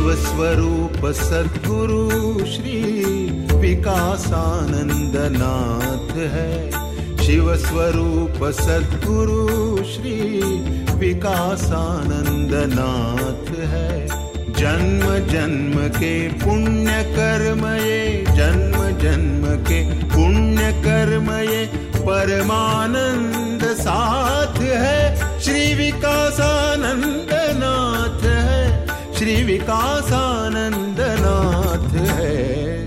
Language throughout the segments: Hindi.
शिव स्वरूप सद्गुरु श्री विकासानंद नाथ है। शिव स्वरूप सद्गुरु श्री विकासानंद नाथ है। जन्म जन्म के पुण्य कर्म ये, जन्म जन्म के पुण्य कर्म ये परमानंद साथ है। श्री विकासानंद नाथ है, श्री विकासानंद नाथ है।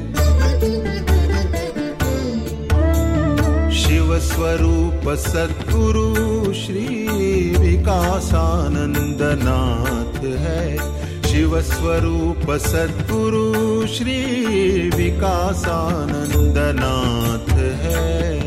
शिव स्वरूप सद्गुरु श्री विकासानंद नाथ है। शिव स्वरूप सद्गुरु श्री विकासानंद नाथ है।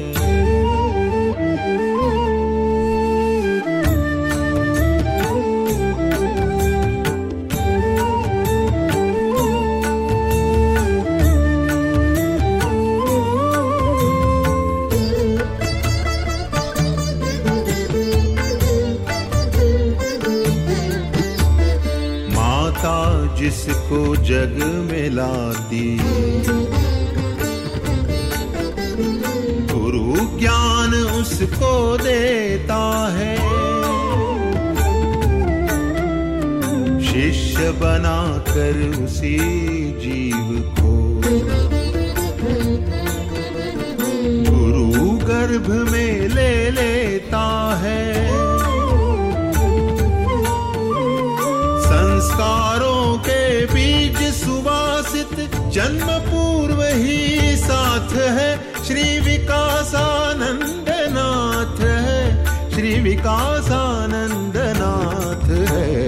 जिसको जग में लाती गुरु ज्ञान उसको देता है। शिष्य बनाकर उसी जीव को गुरु गर्भ में ले लेता है। संस्कारों के बीज सुवासित जन्म पूर्व ही साथ है। श्री विकासानंद नाथ है, श्री विकासानंद नाथ है।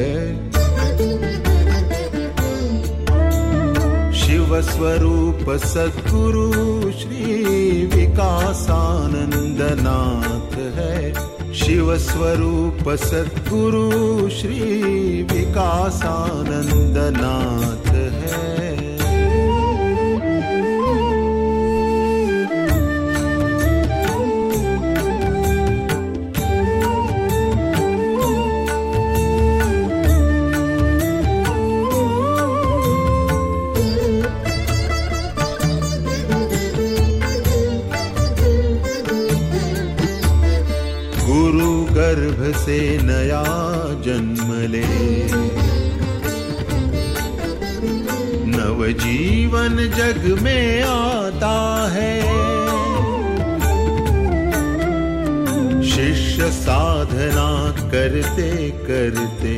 शिव स्वरूप सद्गुरु श्री विकासानंद नाथ है। शिव स्वरूप सद्गुरु श्री विकासानंद नाथ है। गर्भ से नया जन्म ले, नवजीवन जग में आता है। शिष्य साधना करते करते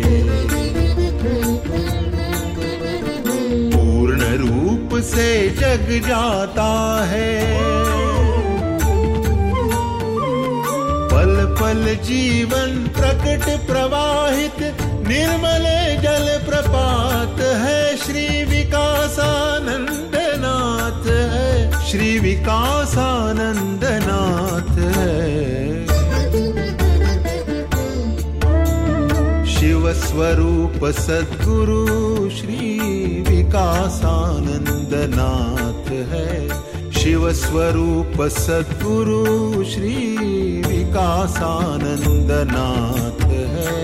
पूर्ण रूप से जग जाता है। पल पल जीवन प्रकट प्रवाहित निर्मल जल प्रपात है। श्री विकासानंद नाथ है, श्री विकासानंद नाथ है। शिव स्वरूप सद्गुरु श्री विकासानंद नाथ है। शिव स्वरूप सद्गुरु श्री विकासानंद नाथ है।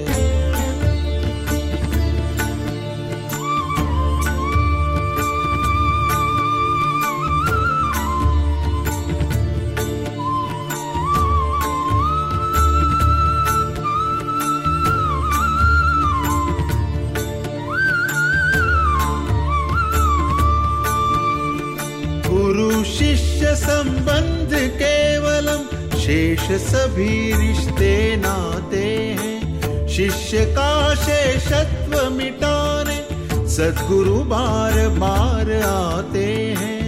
गुरु शिष्य संबंध केवलम, शेष सभी रिश्ते नाते हैं। शिष्य का शेषत्व मिटाने सद्गुरु बार बार आते हैं।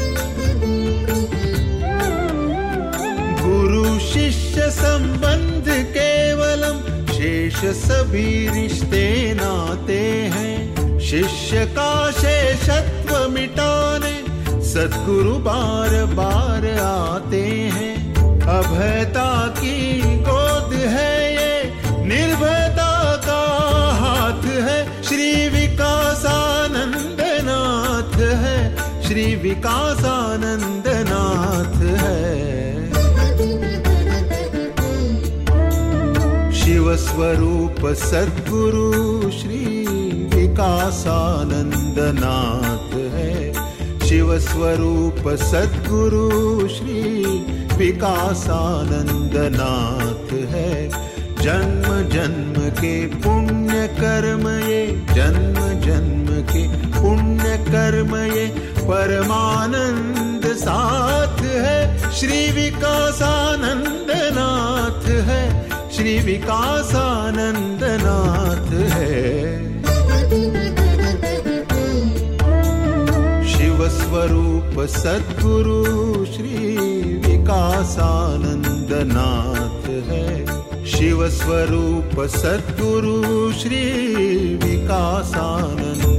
गुरु शिष्य संबंध केवलम, शेष सभी रिश्ते नाते हैं। शिष्य का शेषत्व मिटाने सद्गुरु बार बार आते हैं। अभयता की गोद है ये, निर्भयता का हाथ है। श्री विकासानंद नाथ है, श्री विकासानंद नाथ है। शिव स्वरूप सद्गुरु श्री विकासानंद नाथ है। शिव स्वरूप सद्गुरु श्री विकासानंद नाथ है। जन्म जन्म के पुण्य कर्म ये, जन्म जन्म के पुण्य कर्म ये परमानंद साथ है। श्री विकासानंद नाथ है, श्री विकासानंद नाथ है। शिव स्वरूप सद्गुरु श्री विकासानंद नाथ है। शिव स्वरूप सद्गुरु श्री विकासानंद